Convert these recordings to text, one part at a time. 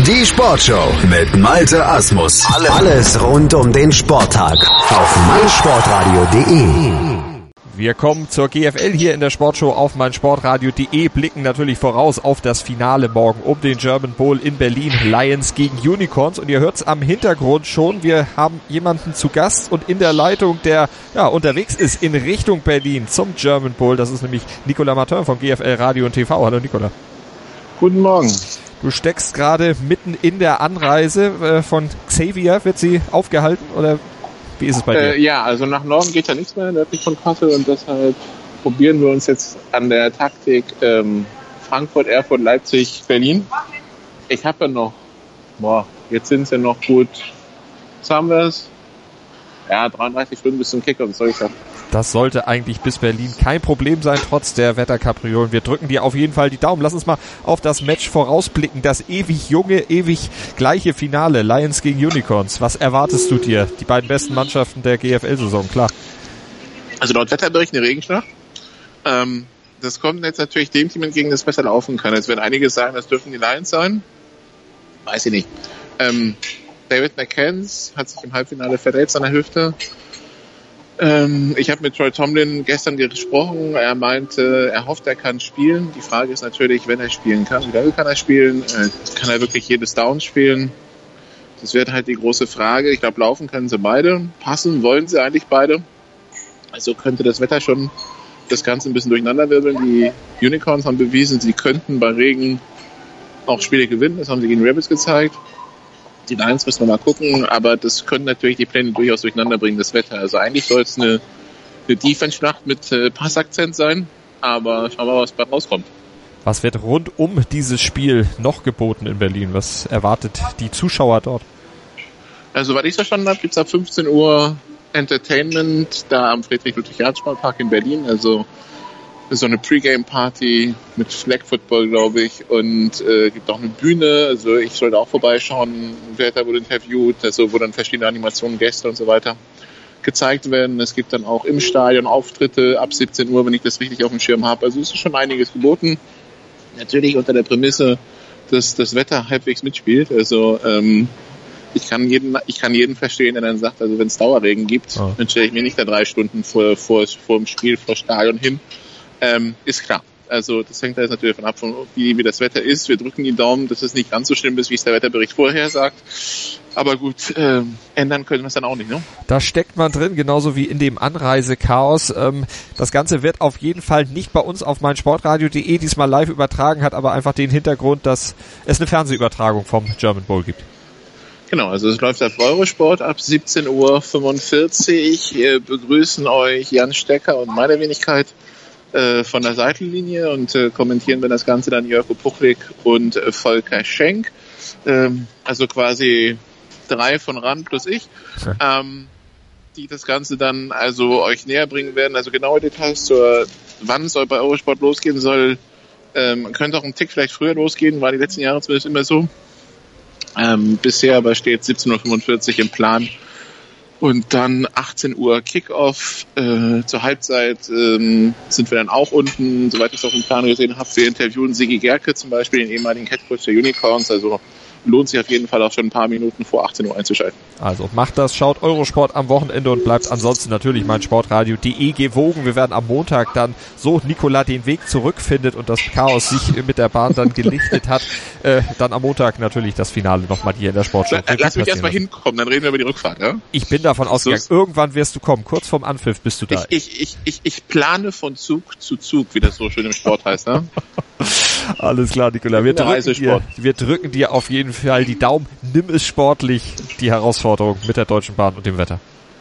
Die Sportshow mit Malte Asmus. Alles rund um den Sporttag auf meinsportradio.de. Wir kommen zur GFL hier in der Sportshow auf meinsportradio.de, blicken natürlich voraus auf das Finale morgen um den German Bowl in Berlin, Lions gegen Unicorns. Und ihr hört's am Hintergrund schon, wir haben jemanden zu Gast und in der Leitung, der unterwegs ist in Richtung Berlin zum German Bowl. Das ist nämlich Nicolas Martin von GFL Radio und TV. Hallo Nicolas. Guten Morgen. Du steckst gerade mitten in der Anreise von Xavier. Wird sie aufgehalten oder wie ist es bei dir? Ja, also nach Norden geht ja nichts mehr nördlich von Kassel und deshalb probieren wir uns jetzt an der Taktik Frankfurt, Erfurt, Leipzig, Berlin. Ich habe ja noch, jetzt sind es ja noch gut, was haben wir es? Ja, 33 Stunden bis zum Kickoff, das soll ich sagen. Das sollte eigentlich bis Berlin kein Problem sein, trotz der Wetterkapriolen. Wir drücken dir auf jeden Fall die Daumen. Lass uns mal auf das Match vorausblicken. Das ewig junge, ewig gleiche Finale. Lions gegen Unicorns. Was erwartest du dir? Die beiden besten Mannschaften der GFL-Saison, klar. Also laut Wetterbericht eine Regenschlacht. Das kommt jetzt natürlich dem Team entgegen, das besser laufen kann. Jetzt werden einige sagen, das dürfen die Lions sein. Weiß ich nicht. David McCanns hat sich im Halbfinale verletzt an der Hüfte. Ich habe mit Troy Tomlin gestern gesprochen. Er meinte, er hofft, er kann spielen. Die Frage ist natürlich, wenn er spielen kann. Wie lange kann er spielen? Kann er wirklich jedes Down spielen? Das wird halt die große Frage. Ich glaube, laufen können sie beide. Passen wollen sie eigentlich beide. Also könnte das Wetter schon das Ganze ein bisschen durcheinanderwirbeln. Die Unicorns haben bewiesen, sie könnten bei Regen auch Spiele gewinnen. Das haben sie gegen Rebels gezeigt. Die Lions müssen wir mal gucken, aber das können natürlich die Pläne durchaus durcheinander bringen, das Wetter. Also eigentlich soll es eine Defense-Schlacht mit Passakzent sein, aber schauen wir mal, was bei rauskommt. Was wird rund um dieses Spiel noch geboten in Berlin? Was erwartet die Zuschauer dort? Also, was ich verstanden habe, gibt es ab 15 Uhr Entertainment da am Friedrich-Ludwig-Jahn-Sportpark in Berlin. Also so eine Pre-Game-Party mit Flag Football, glaube ich, und gibt auch eine Bühne, also ich sollte auch vorbeischauen, wer da wurde interviewt, also wo dann verschiedene Animationen, Gäste und so weiter gezeigt werden. Es gibt dann auch im Stadion Auftritte ab 17 Uhr, wenn ich das richtig auf dem Schirm habe. Also es ist schon einiges geboten. Natürlich unter der Prämisse, dass das Wetter halbwegs mitspielt. Also ich kann jeden verstehen, der dann sagt, also wenn es Dauerregen gibt, dann stelle ich mir nicht da 3 Stunden vor dem Spiel, vor Stadion hin. Ist klar. Also das hängt da jetzt natürlich davon ab, wie das Wetter ist. Wir drücken die Daumen, dass es nicht ganz so schlimm ist, wie es der Wetterbericht vorher sagt. Aber gut, ändern können wir es dann auch nicht, ne? Da steckt man drin, genauso wie in dem Anreisechaos. Das Ganze wird auf jeden Fall nicht bei uns auf meinsportradio.de diesmal live übertragen, hat aber einfach den Hintergrund, dass es eine Fernsehübertragung vom German Bowl gibt. Genau, also es läuft auf Eurosport ab 17:45 Uhr. Begrüßen euch Jan Stecker und meine Wenigkeit von der Seitenlinie und kommentieren wir das Ganze dann Jörg Puchlik und Volker Schenk. Also quasi 3 von RAN plus ich, die das Ganze dann also euch näher bringen werden. Also genaue Details zur, wann es bei Eurosport losgehen soll, könnte auch ein Tick vielleicht früher losgehen, war die letzten Jahre zumindest immer so. Bisher aber steht 17:45 Uhr im Plan. Und dann 18 Uhr Kickoff. Zur Halbzeit sind wir dann auch unten, soweit ich es auf dem Plan gesehen habe. Wir interviewen Sigi Gerke zum Beispiel, den ehemaligen Headcoach der Unicorns. Also lohnt sich auf jeden Fall auch schon ein paar Minuten vor 18 Uhr einzuschalten. Also macht das, schaut Eurosport am Wochenende und bleibt ansonsten natürlich meinsportradio.de gewogen. Wir werden am Montag dann, so Nicolas den Weg zurückfindet und das Chaos sich mit der Bahn dann gelichtet hat, dann am Montag natürlich das Finale nochmal hier in der Sportshow. Lass mich erstmal hinkommen, dann reden wir über die Rückfahrt. Ja? Ich bin davon ausgegangen, irgendwann wirst du kommen, kurz vorm Anpfiff bist du da. Ich plane von Zug zu Zug, wie das so schön im Sport heißt. Ne? Alles klar, Nicolas. Wir drücken dir auf jeden Fall die Daumen. Nimm es sportlich, die Herausforderung mit der Deutschen Bahn und dem Wetter.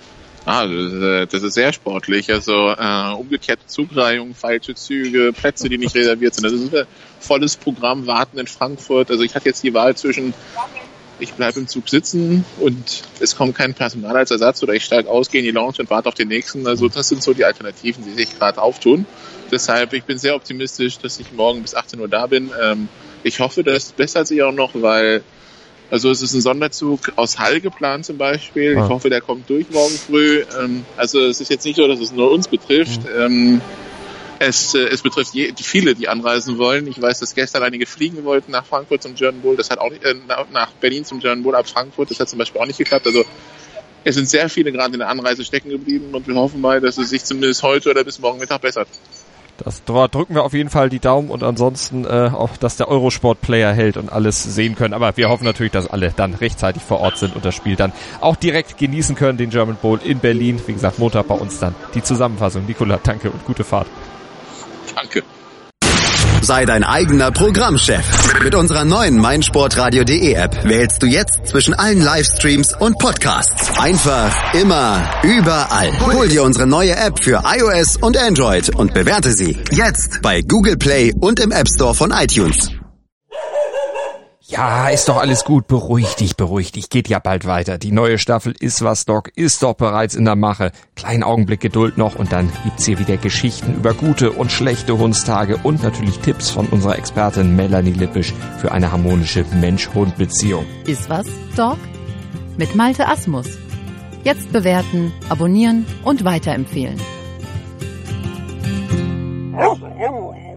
Das ist sehr sportlich. Also umgekehrte Zugreihung, falsche Züge, Plätze, die nicht reserviert sind. Das ist ein volles Programm, Warten in Frankfurt. Also ich hatte jetzt die Wahl zwischen, ich bleibe im Zug sitzen und es kommt kein Personal als Ersatz oder ich steige aus, gehe in die Lounge und warte auf den nächsten. Also das sind so die Alternativen, die sich gerade auftun. Deshalb, ich bin sehr optimistisch, dass ich morgen bis 18 Uhr da bin. Ich hoffe, das bessert sich auch noch, weil also es ist ein Sonderzug aus Hall geplant zum Beispiel. Ich hoffe, der kommt durch morgen früh. Also es ist jetzt nicht so, dass es nur uns betrifft. Es betrifft viele, die anreisen wollen. Ich weiß, dass gestern einige fliegen wollten nach Frankfurt zum German Bowl. Das hat auch nicht, nach Berlin zum German Bowl ab Frankfurt. Das hat zum Beispiel auch nicht geklappt. Also es sind sehr viele gerade in der Anreise stecken geblieben und wir hoffen mal, dass es sich zumindest heute oder bis morgen Mittag bessert. Das drücken wir auf jeden Fall die Daumen und ansonsten auch, dass der Eurosport-Player hält und alles sehen können. Aber wir hoffen natürlich, dass alle dann rechtzeitig vor Ort sind und das Spiel dann auch direkt genießen können, den German Bowl in Berlin. Wie gesagt, Montag bei uns dann die Zusammenfassung. Nikola, danke und gute Fahrt. Danke. Sei dein eigener Programmchef. Mit unserer neuen meinsportradio.de App wählst du jetzt zwischen allen Livestreams und Podcasts. Einfach, immer, überall. Hol dir unsere neue App für iOS und Android und bewerte sie jetzt bei Google Play und im App Store von iTunes. Ja, ist doch alles gut. Beruhig dich. Geht ja bald weiter. Die neue Staffel Ist was, Doc ist doch bereits in der Mache. Kleinen Augenblick Geduld noch und dann gibt's hier wieder Geschichten über gute und schlechte Hundstage und natürlich Tipps von unserer Expertin Melanie Lippisch für eine harmonische Mensch-Hund-Beziehung. Ist was, Doc? Mit Malte Asmus. Jetzt bewerten, abonnieren und weiterempfehlen.